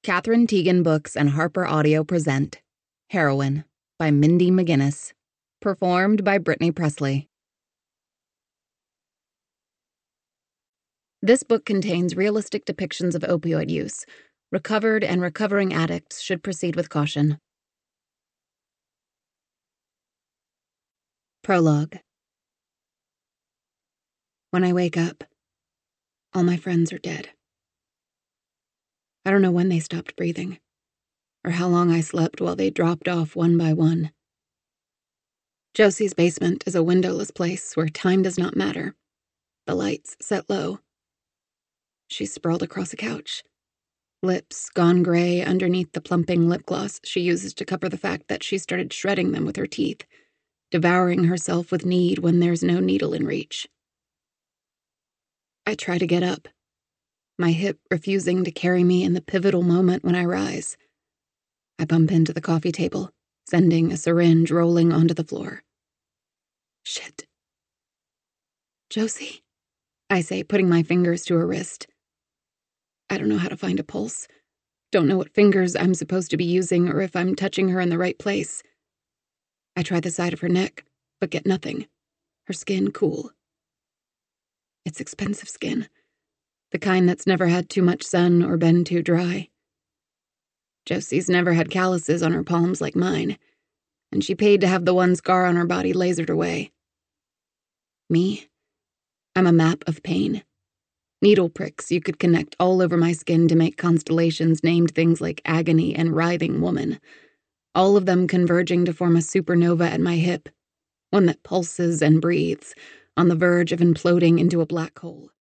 Katherine Teagan Books and Harper Audio present Heroine by Mindy McGinnis, performed by Brittany Presley. This book contains realistic depictions of opioid use. Recovered and recovering addicts should proceed with caution. Prologue. When I wake up, all my friends are dead. I don't know when they stopped breathing, or how long I slept while they dropped off one by one. Josie's basement is a windowless place where time does not matter. The lights set low. She's sprawled across a couch, lips gone gray underneath the plumping lip gloss she uses to cover the fact that she started shredding them with her teeth, devouring herself with need when there's no needle in reach. I try to get up, my hip refusing to carry me in the pivotal moment when I rise. I bump into the coffee table, sending a syringe rolling onto the floor. Shit. Josie, I say, putting my fingers to her wrist. I don't know how to find a pulse. Don't know what fingers I'm supposed to be using or if I'm touching her in the right place. I try the side of her neck, but get nothing. Her skin cool. It's expensive skin. The kind that's never had too much sun or been too dry. Josie's never had calluses on her palms like mine, and she paid to have the one scar on her body lasered away. Me? I'm a map of pain. Needle pricks you could connect all over my skin to make constellations named things like agony and writhing woman, all of them converging to form a supernova at my hip, one that pulses and breathes, on the verge of imploding into a black hole.